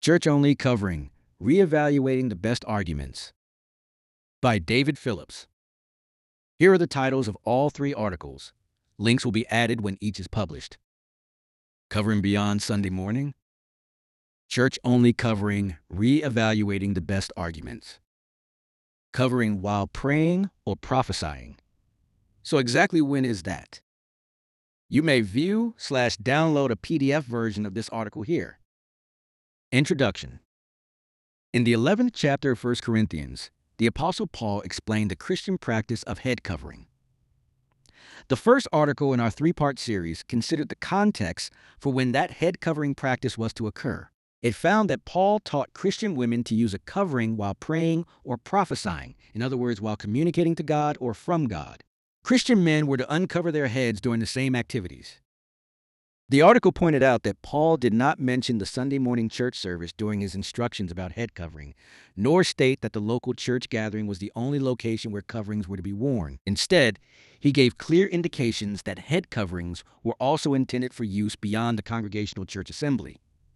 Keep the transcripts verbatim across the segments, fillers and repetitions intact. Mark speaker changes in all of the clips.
Speaker 1: Church-Only Covering, Reevaluating the Best Arguments by David Phillips. Here are the titles of all three articles. Links will be added when each is published. Covering Beyond Sunday Morning. Church-Only Covering, Reevaluating the Best Arguments. Covering While Praying or Prophesying. So exactly when is that? You may view slash download a P D F version of this article here. Introduction. In the eleventh chapter of First Corinthians, the Apostle Paul explained the Christian practice of head covering. The first article in our three-part series considered the context for when that head covering practice was to occur. It found that Paul taught Christian women to use a covering while praying or prophesying, in other words, while communicating to God or from God. Christian men were to uncover their heads during the same activities. The article pointed out that Paul did not mention the Sunday morning church service during his instructions about head covering, nor state that the local church gathering was the only location where coverings were to be worn. Instead, he gave clear indications that head coverings were also intended for use beyond the congregational church assembly.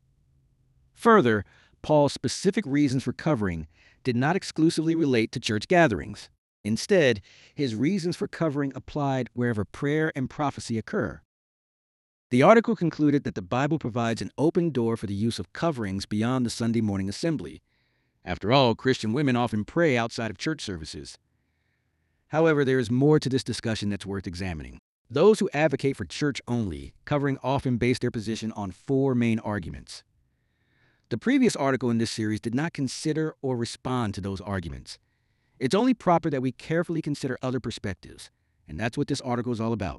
Speaker 1: Further, Paul's specific reasons for covering did not exclusively relate to church gatherings. Instead, his reasons for covering applied wherever prayer and prophecy occur. The article concluded that the Bible provides an open door for the use of coverings beyond the Sunday morning assembly. After all, Christian women often pray outside of church services. However, there is more to this discussion that's worth examining. Those who advocate for church-only covering often base their position on four main arguments. The previous article in this series did not consider or respond to those arguments. It's only proper that we carefully consider other perspectives, and that's what this article is all about.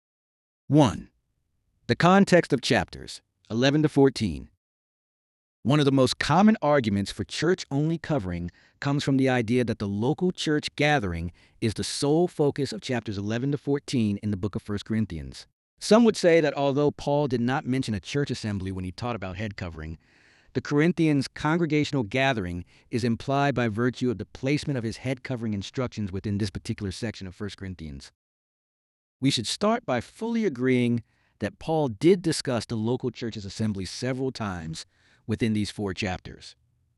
Speaker 1: one. The context of chapters eleven to fourteen. One of the most common arguments for church-only covering comes from the idea that the local church gathering is the sole focus of chapters eleven to fourteen in the book of First Corinthians. Some would say that although Paul did not mention a church assembly when he taught about head covering, the Corinthians' congregational gathering is implied by virtue of the placement of his head covering instructions within this particular section of First Corinthians. We should start by fully agreeing that Paul did discuss the local church's assembly several times within these four chapters.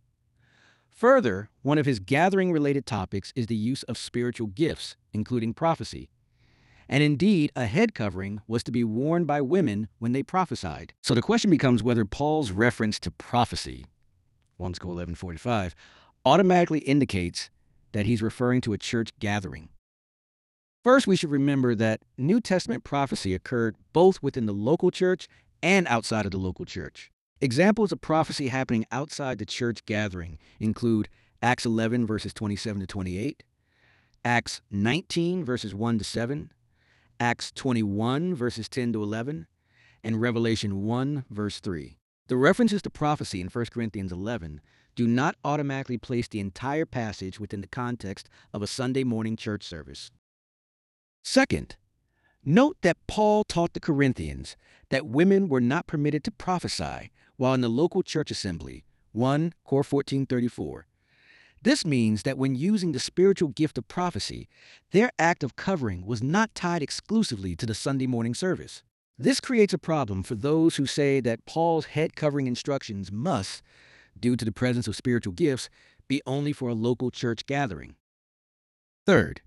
Speaker 1: Further, one of his gathering-related topics is the use of spiritual gifts, including prophecy. And indeed, a head covering was to be worn by women when they prophesied. So the question becomes whether Paul's reference to prophecy, First Corinthians eleven forty-five, automatically indicates that he's referring to a church gathering. First, we should remember that New Testament prophecy occurred both within the local church and outside of the local church. Examples of prophecy happening outside the church gathering include Acts eleven, verses twenty-seven to twenty-eight, Acts nineteen, verses one to seven, Acts twenty-one, verses ten to eleven, and Revelation one, verse three. The references to prophecy in First Corinthians eleven do not automatically place the entire passage within the context of a Sunday morning church service. Second, note that Paul taught the Corinthians that women were not permitted to prophesy while in the local church assembly, First Corinthians fourteen thirty-four. This means that when using the spiritual gift of prophecy, their act of covering was not tied exclusively to the Sunday morning service. This creates a problem for those who say that Paul's head covering instructions must, due to the presence of spiritual gifts, be only for a local church gathering. Third,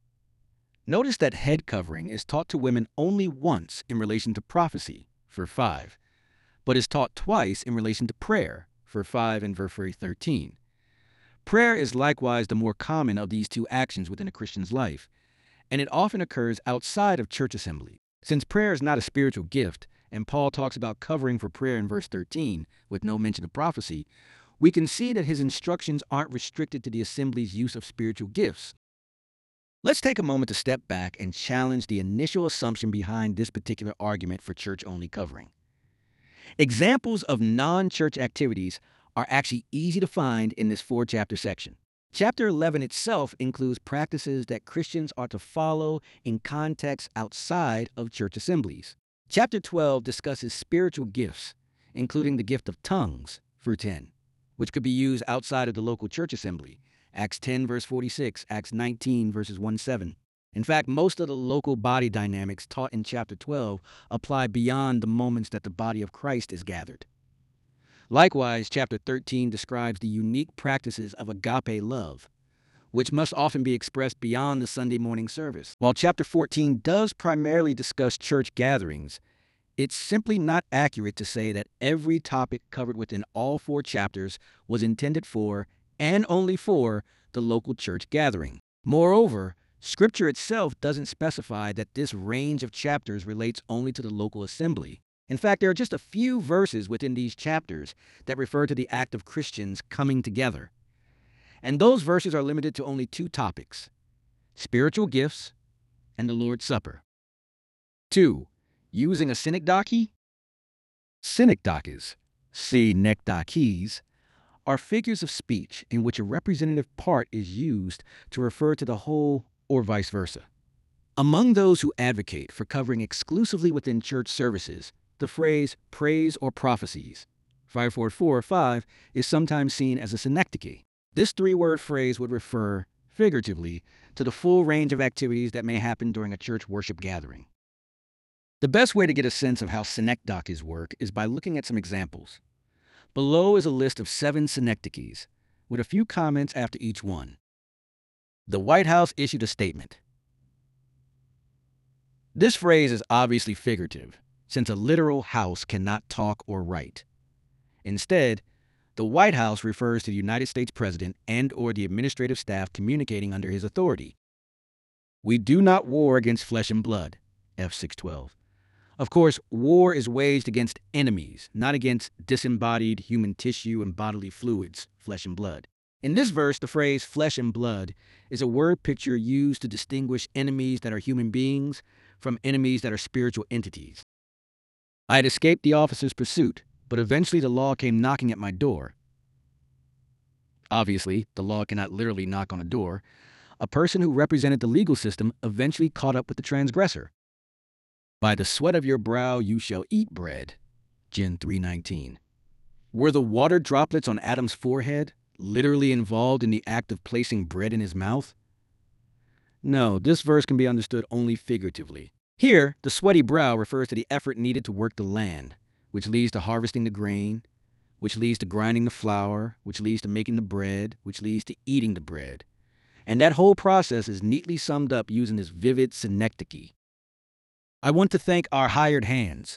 Speaker 1: notice that head covering is taught to women only once in relation to prophecy, verse five, but is taught twice in relation to prayer, verse five and verse thirteen. Prayer is likewise the more common of these two actions within a Christian's life, and it often occurs outside of church assembly. Since prayer is not a spiritual gift, and Paul talks about covering for prayer in verse thirteen with no mention of prophecy, we can see that his instructions aren't restricted to the assembly's use of spiritual gifts. Let's take a moment to step back and challenge the initial assumption behind this particular argument for church-only covering. Examples of non-church activities are actually easy to find in this four-chapter section. Chapter eleven itself includes practices that Christians are to follow in contexts outside of church assemblies. Chapter twelve discusses spiritual gifts, including the gift of tongues, verse ten, which could be used outside of the local church assembly. Acts ten, verse forty-six, Acts nineteen, verses one to seven. In fact, most of the local body dynamics taught in chapter twelve apply beyond the moments that the body of Christ is gathered. Likewise, chapter thirteen describes the unique practices of agape love, which must often be expressed beyond the Sunday morning service. While chapter fourteen does primarily discuss church gatherings, it's simply not accurate to say that every topic covered within all four chapters was intended for, and only for, the local church gathering. Moreover, Scripture itself doesn't specify that this range of chapters relates only to the local assembly. In fact, there are just a few verses within these chapters that refer to the act of Christians coming together. And those verses are limited to only two topics: spiritual gifts and the Lord's Supper. two. Using a synecdoche? Synecdoches, synecdoches, are figures of speech in which a representative part is used to refer to the whole or vice versa. Among those who advocate for covering exclusively within church services, the phrase praise or prophecies, five forty-four five, is sometimes seen as a synecdoche. This three-word phrase would refer, figuratively, to the full range of activities that may happen during a church worship gathering. The best way to get a sense of how synecdoches work is by looking at some examples. Below is a list of seven synecdoches, with a few comments after each one. The White House issued a statement. This phrase is obviously figurative, since a literal house cannot talk or write. Instead, the White House refers to the United States President and or the administrative staff communicating under his authority. We do not war against flesh and blood, F six twelve. Of course, war is waged against enemies, not against disembodied human tissue and bodily fluids, flesh and blood. In this verse, the phrase flesh and blood is a word picture used to distinguish enemies that are human beings from enemies that are spiritual entities. I had escaped the officer's pursuit, but eventually the law came knocking at my door. Obviously, the law cannot literally knock on a door. A person who represented the legal system eventually caught up with the transgressor. By the sweat of your brow you shall eat bread, Gen three nineteen. Were the water droplets on Adam's forehead literally involved in the act of placing bread in his mouth? No, this verse can be understood only figuratively. Here, the sweaty brow refers to the effort needed to work the land, which leads to harvesting the grain, which leads to grinding the flour, which leads to making the bread, which leads to eating the bread. And that whole process is neatly summed up using this vivid synecdoche. I want to thank our hired hands.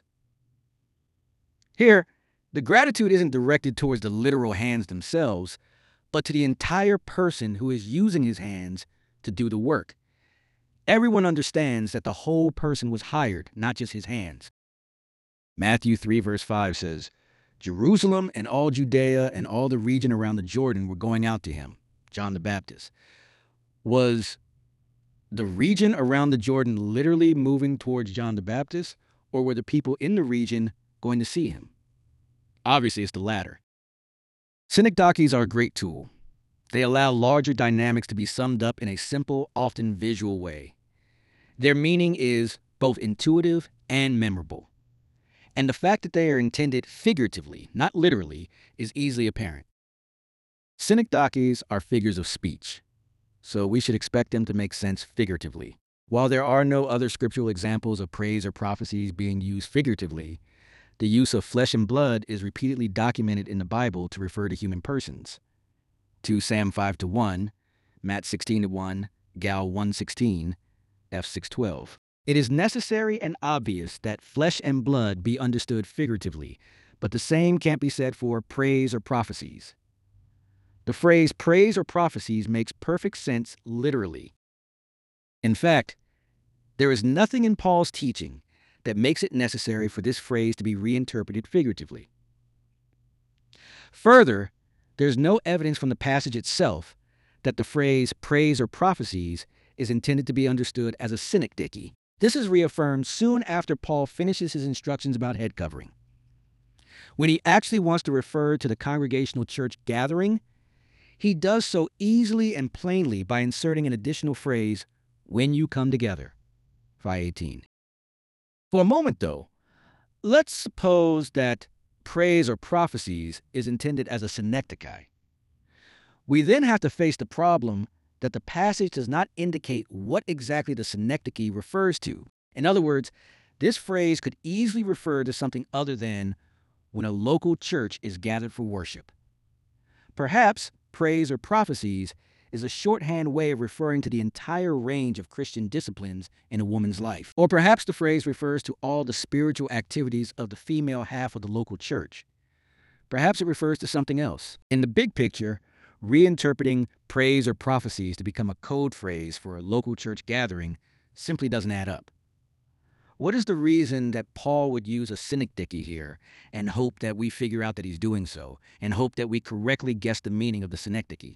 Speaker 1: Here, the gratitude isn't directed towards the literal hands themselves, but to the entire person who is using his hands to do the work. Everyone understands that the whole person was hired, not just his hands. Matthew three verse five says, Jerusalem and all Judea and all the region around the Jordan were going out to him, John the Baptist. Was the region around the Jordan literally moving towards John the Baptist, or were the people in the region going to see him? Obviously, it's the latter. Synecdoches are a great tool. They allow larger dynamics to be summed up in a simple, often visual way. Their meaning is both intuitive and memorable. And the fact that they are intended figuratively, not literally, is easily apparent. Synecdoches are figures of speech, so we should expect them to make sense figuratively. While there are no other scriptural examples of praise or prophecies being used figuratively, the use of flesh and blood is repeatedly documented in the Bible to refer to human persons. Second Samuel five to one, Matt sixteen to one, Gal one sixteen, F six twelve. It is necessary and obvious that flesh and blood be understood figuratively, but the same can't be said for praise or prophecies. The phrase praise or prophecies makes perfect sense literally. In fact, there is nothing in Paul's teaching that makes it necessary for this phrase to be reinterpreted figuratively. Further, there's no evidence from the passage itself that the phrase praise or prophecies is intended to be understood as a synecdoche. This is reaffirmed soon after Paul finishes his instructions about head covering. When he actually wants to refer to the congregational church gathering, he does so easily and plainly by inserting an additional phrase, when you come together, five eighteen. For a moment, though, let's suppose that praise or prophecies is intended as a synecdoche. We then have to face the problem that the passage does not indicate what exactly the synecdoche refers to. In other words, this phrase could easily refer to something other than when a local church is gathered for worship. Perhaps praise or prophecies is a shorthand way of referring to the entire range of Christian disciplines in a woman's life. Or perhaps the phrase refers to all the spiritual activities of the female half of the local church. Perhaps it refers to something else. In the big picture, reinterpreting praise or prophecies to become a code phrase for a local church gathering simply doesn't add up. What is the reason that Paul would use a synecdoche here and hope that we figure out that he's doing so, and hope that we correctly guess the meaning of the synecdoche?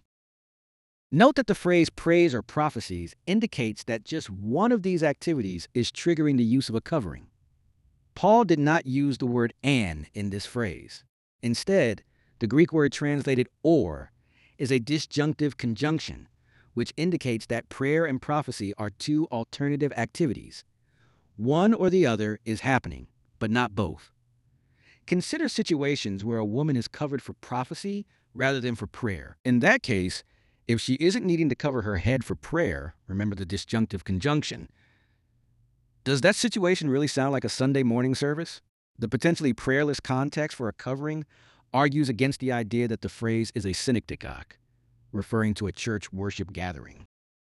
Speaker 1: Note that the phrase praise or prophecies indicates that just one of these activities is triggering the use of a covering. Paul did not use the word "and" in this phrase. Instead, the Greek word translated "or" is a disjunctive conjunction, which indicates that prayer and prophecy are two alternative activities. One or the other is happening, but not both. Consider situations where a woman is covered for prophecy rather than for prayer. In that case, if she isn't needing to cover her head for prayer, remember the disjunctive conjunction, does that situation really sound like a Sunday morning service? The potentially prayerless context for a covering argues against the idea that the phrase is a synecdoche, referring to a church worship gathering.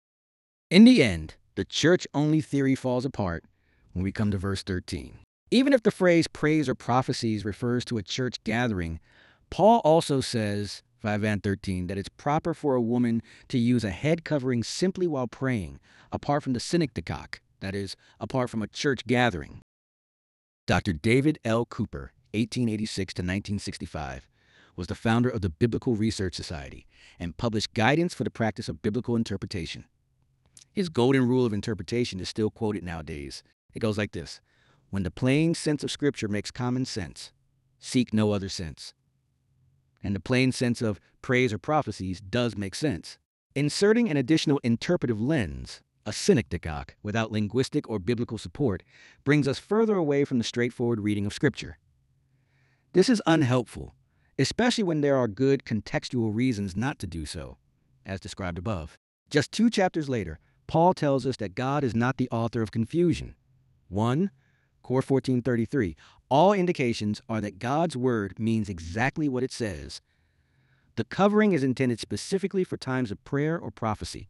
Speaker 1: In the end, the church-only theory falls apart when we come to verse thirteen. Even if the phrase praise or prophecies refers to a church gathering, Paul also says, five and thirteen, that it's proper for a woman to use a head covering simply while praying, apart from the synecdoche, that is, apart from a church gathering. Doctor David L. Cooper, eighteen eighty-six to nineteen sixty-five, was the founder of the Biblical Research Society and published guidance for the practice of biblical interpretation. His golden rule of interpretation is still quoted nowadays. It goes like this: when the plain sense of Scripture makes common sense, seek no other sense. And the plain sense of praise or prophecies does make sense. Inserting an additional interpretive lens, a synecdoche, without linguistic or biblical support, brings us further away from the straightforward reading of Scripture. This is unhelpful, especially when there are good contextual reasons not to do so, as described above. Just two chapters later, Paul tells us that God is not the author of confusion. one. Cor fourteen thirty-three. All indications are that God's word means exactly what it says. The covering is intended specifically for times of prayer or prophecy.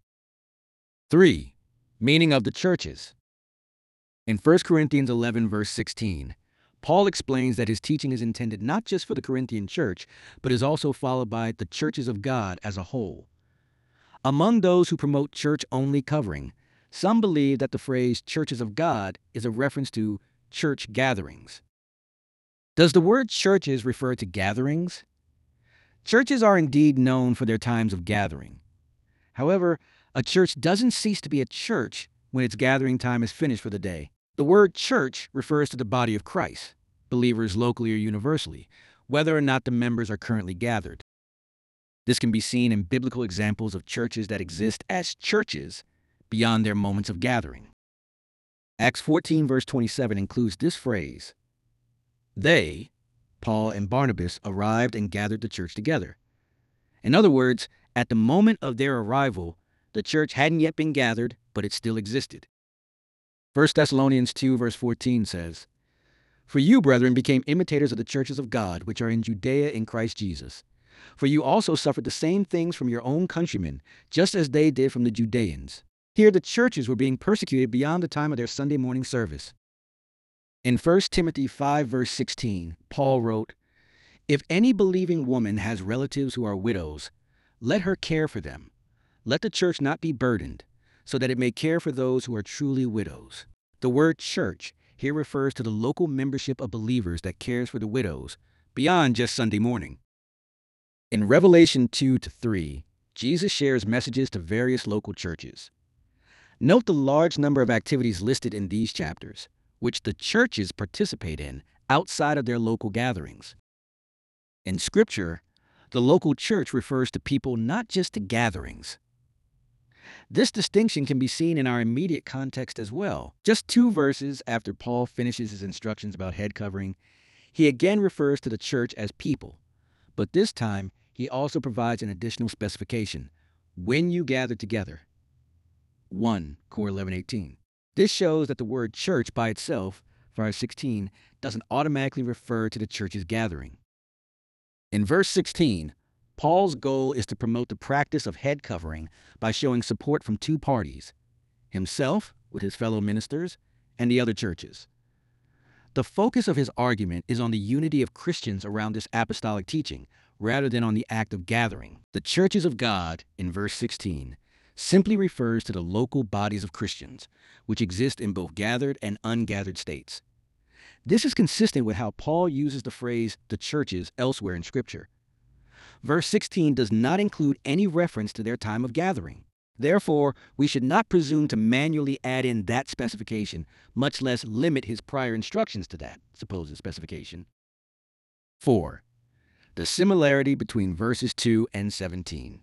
Speaker 1: three. Meaning of the churches. In First Corinthians eleven, verse sixteen, Paul explains that his teaching is intended not just for the Corinthian church, but is also followed by the churches of God as a whole. Among those who promote church-only covering, some believe that the phrase churches of God is a reference to church gatherings. Does the word churches refer to gatherings? Churches are indeed known for their times of gathering. However, a church doesn't cease to be a church when its gathering time is finished for the day. The word church refers to the body of Christ, believers locally or universally, whether or not the members are currently gathered. This can be seen in biblical examples of churches that exist as churches beyond their moments of gathering. Acts fourteen, verse twenty-seven includes this phrase: they, Paul and Barnabas, arrived and gathered the church together. In other words, at the moment of their arrival, the church hadn't yet been gathered, but it still existed. First Thessalonians two, verse fourteen says, "For you, brethren, became imitators of the churches of God, which are in Judea in Christ Jesus. For you also suffered the same things from your own countrymen, just as they did from the Judeans." Here the churches were being persecuted beyond the time of their Sunday morning service. In First Timothy five, verse sixteen, Paul wrote, "If any believing woman has relatives who are widows, let her care for them. Let the church not be burdened, so that it may care for those who are truly widows." The word church here refers to the local membership of believers that cares for the widows, beyond just Sunday morning. In Revelation two to three, Jesus shares messages to various local churches. Note the large number of activities listed in these chapters, which the churches participate in outside of their local gatherings. In Scripture, the local church refers to people, not just to gatherings. This distinction can be seen in our immediate context as well. Just two verses after Paul finishes his instructions about head covering, he again refers to the church as people, but this time he also provides an additional specification: when you gather together. First Cor eleven eighteen. This shows that the word church by itself verse sixteen, doesn't automatically refer to the church's gathering. In verse sixteen, Paul's goal is to promote the practice of head covering by showing support from two parties, himself with his fellow ministers and the other churches. The focus of his argument is on the unity of Christians around this apostolic teaching, rather than on the act of gathering. The churches of God, in verse sixteen, simply refers to the local bodies of Christians, which exist in both gathered and ungathered states. This is consistent with how Paul uses the phrase the churches elsewhere in Scripture. Verse sixteen does not include any reference to their time of gathering. Therefore, we should not presume to manually add in that specification, much less limit his prior instructions to that supposed specification. four. The similarity between verses two and seventeen.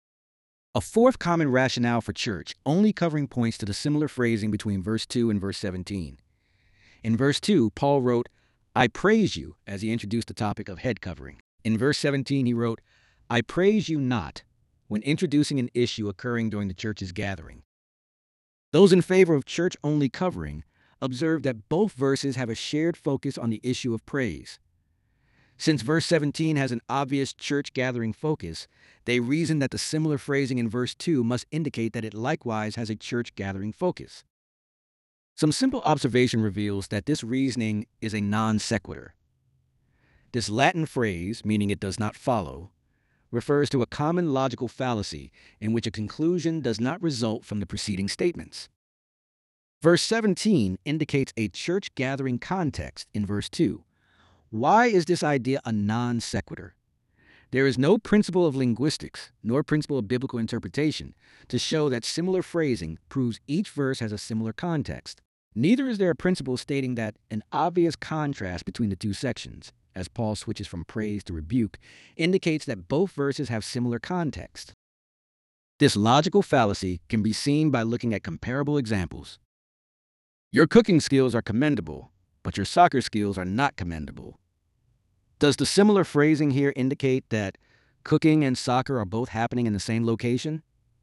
Speaker 1: A fourth common rationale for church only covering points to the similar phrasing between verse two and verse seventeen. In verse two, Paul wrote, "I praise you," as he introduced the topic of head covering. In verse seventeen, he wrote, "I praise you not," when introducing an issue occurring during the church's gathering. Those in favor of church-only covering observe that both verses have a shared focus on the issue of praise. Since verse seventeen has an obvious church gathering focus, they reason that the similar phrasing in verse two must indicate that it likewise has a church gathering focus. Some simple observation reveals that this reasoning is a non sequitur. This Latin phrase, meaning it does not follow, refers to a common logical fallacy in which a conclusion does not result from the preceding statements. Verse seventeen indicates a church gathering context in verse two. Why is this idea a non sequitur? There is no principle of linguistics, nor principle of biblical interpretation, to show that similar phrasing proves each verse has a similar context. Neither is there a principle stating that an obvious contrast between the two sections, as Paul switches from praise to rebuke, indicates that both verses have similar context. This logical fallacy can be seen by looking at comparable examples. Your cooking skills are commendable, but your soccer skills are not commendable. Does the similar phrasing here indicate that cooking and soccer are both happening in the same location?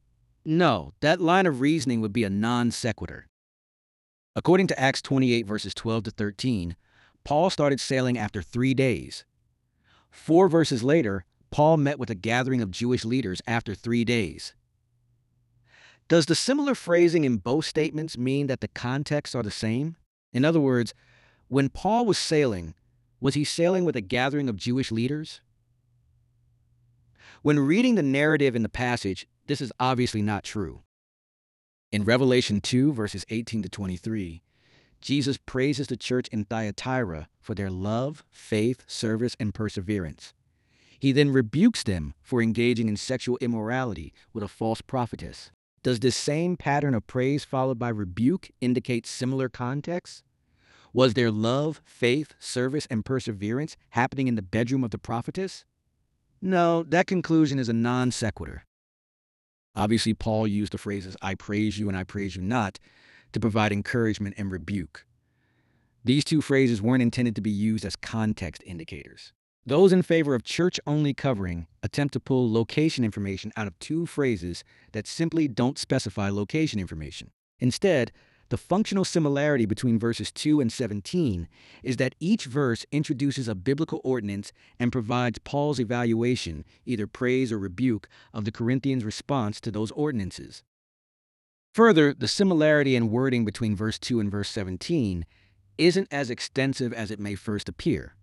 Speaker 1: No, that line of reasoning would be a non sequitur. According to Acts twenty-eight, verses twelve to thirteen, Paul started sailing after three days. Four verses later, Paul met with a gathering of Jewish leaders after three days. Does the similar phrasing in both statements mean that the contexts are the same? In other words, when Paul was sailing, was he sailing with a gathering of Jewish leaders? When reading the narrative in the passage, this is obviously not true. In Revelation two, verses eighteen to twenty-three, Jesus praises the church in Thyatira for their love, faith, service, and perseverance. He then rebukes them for engaging in sexual immorality with a false prophetess. Does this same pattern of praise followed by rebuke indicate similar context? Was their love, faith, service, and perseverance happening in the bedroom of the prophetess? No, that conclusion is a non sequitur. Obviously, Paul used the phrases, "I praise you" and "I praise you not," to provide encouragement and rebuke. These two phrases weren't intended to be used as context indicators. Those in favor of church-only covering attempt to pull location information out of two phrases that simply don't specify location information. Instead, the functional similarity between verses two and seventeen is that each verse introduces a biblical ordinance and provides Paul's evaluation, either praise or rebuke, of the Corinthians' response to those ordinances. Further, the similarity in wording between verse two and verse seventeen isn't as extensive as it may first appear.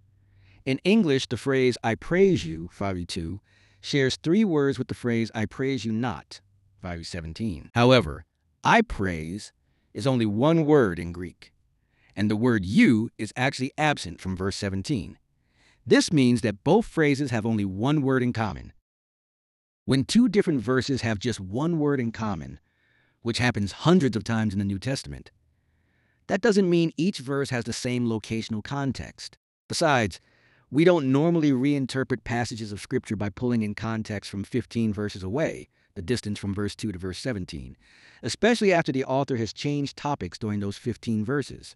Speaker 1: In English, the phrase "I praise you," five two, shares three words with the phrase "I praise you not," five seventeen. However, "I praise" is only one word in Greek, and the word "you" is actually absent from verse seventeen. This means that both phrases have only one word in common. When two different verses have just one word in common, which happens hundreds of times in the New Testament, that doesn't mean each verse has the same locational context. Besides, we don't normally reinterpret passages of Scripture by pulling in context from fifteen verses away, the distance from verse two to verse seventeen, especially after the author has changed topics during those fifteen verses.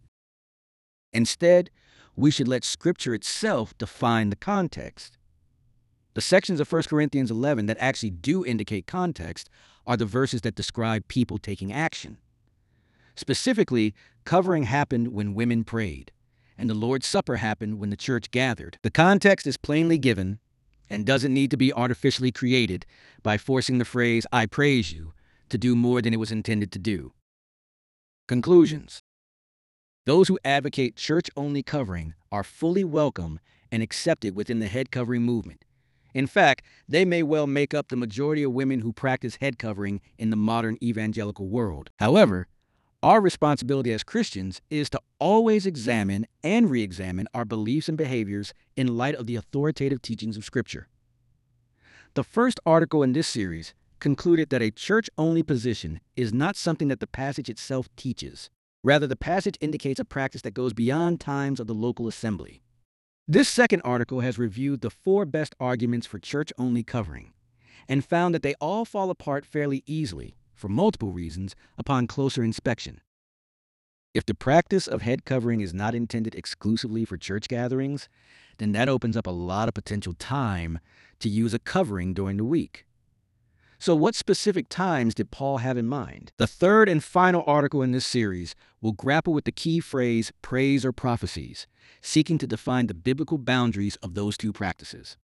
Speaker 1: Instead, we should let Scripture itself define the context. The sections of First Corinthians eleven that actually do indicate context are the verses that describe people taking action. Specifically, covering happened when women prayed, and the Lord's Supper happened when the church gathered. The context is plainly given and doesn't need to be artificially created by forcing the phrase, "I praise you," to do more than it was intended to do. Conclusions. Those who advocate church-only covering are fully welcome and accepted within the head covering movement. In fact, they may well make up the majority of women who practice head covering in the modern evangelical world. However, our responsibility as Christians is to always examine and re-examine our beliefs and behaviors in light of the authoritative teachings of Scripture. The first article in this series concluded that a church-only position is not something that the passage itself teaches. Rather, the passage indicates a practice that goes beyond times of the local assembly. This second article has reviewed the four best arguments for church-only covering and found that they all fall apart fairly easily, for multiple reasons, upon closer inspection. If the practice of head covering is not intended exclusively for church gatherings, then that opens up a lot of potential time to use a covering during the week. So what specific times did Paul have in mind? The third and final article in this series will grapple with the key phrase, praise or prophecies, seeking to define the biblical boundaries of those two practices.